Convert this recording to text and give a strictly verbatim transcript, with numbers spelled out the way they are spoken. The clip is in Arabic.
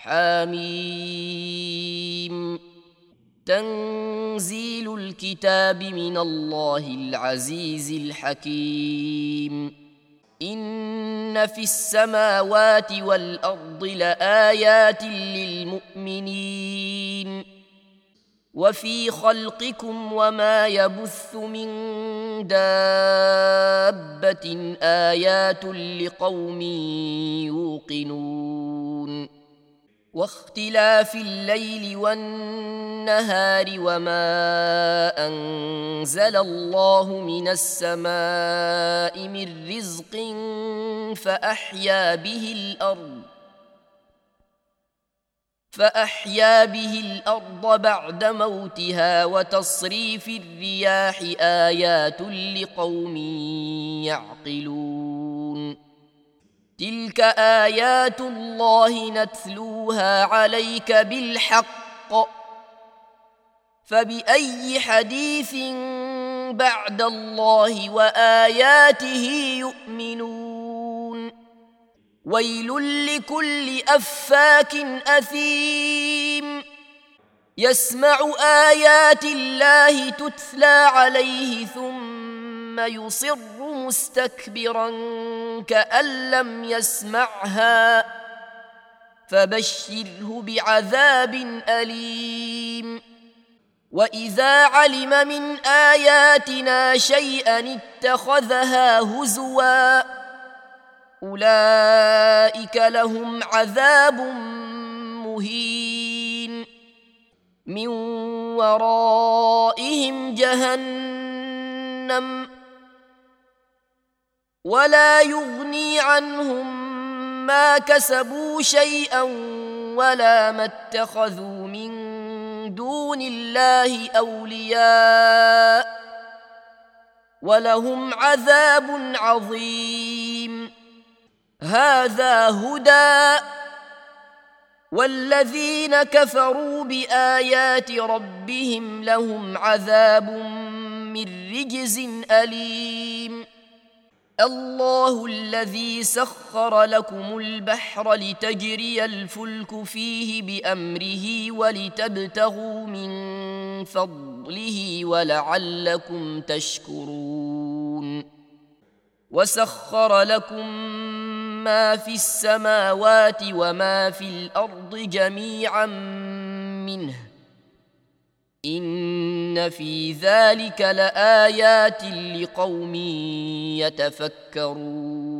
حميم تنزيل الكتاب من الله العزيز الحكيم إن في السماوات والأرض لآيات للمؤمنين وفي خلقكم وما يبث من دابة آيات لقوم يوقنون واختلاف الليل والنهار وما أنزل الله من السماء من رزق فأحيا به الأرض فأحيا به الأرض بعد موتها وتصريف الرياح آيات لقوم يعقلون تلك آيات الله نتلوها عليك بالحق فبأي حديث بعد الله وآياته يؤمنون ويل لكل أفاك أثيم يسمع آيات الله تتلى عليه ثم يصر مستكبرا كأن لم يسمعها فبشره بعذاب أليم وإذا علم من آياتنا شيئا اتخذها هزوا أولئك لهم عذاب مهين من ورائهم جهنم ولا يغني عنهم ما كسبوا شيئا ولا ما اتخذوا من دون الله أولياء ولهم عذاب عظيم هذا هدى والذين كفروا بآيات ربهم لهم عذاب من رجز أليم الله الذي سخر لكم البحر لتجري الفلك فيه بأمره ولتبتغوا من فضله ولعلكم تشكرون وسخر لكم ما في السماوات وما في الأرض جميعا منه إن في ذلك لآيات لقوم يتفكرون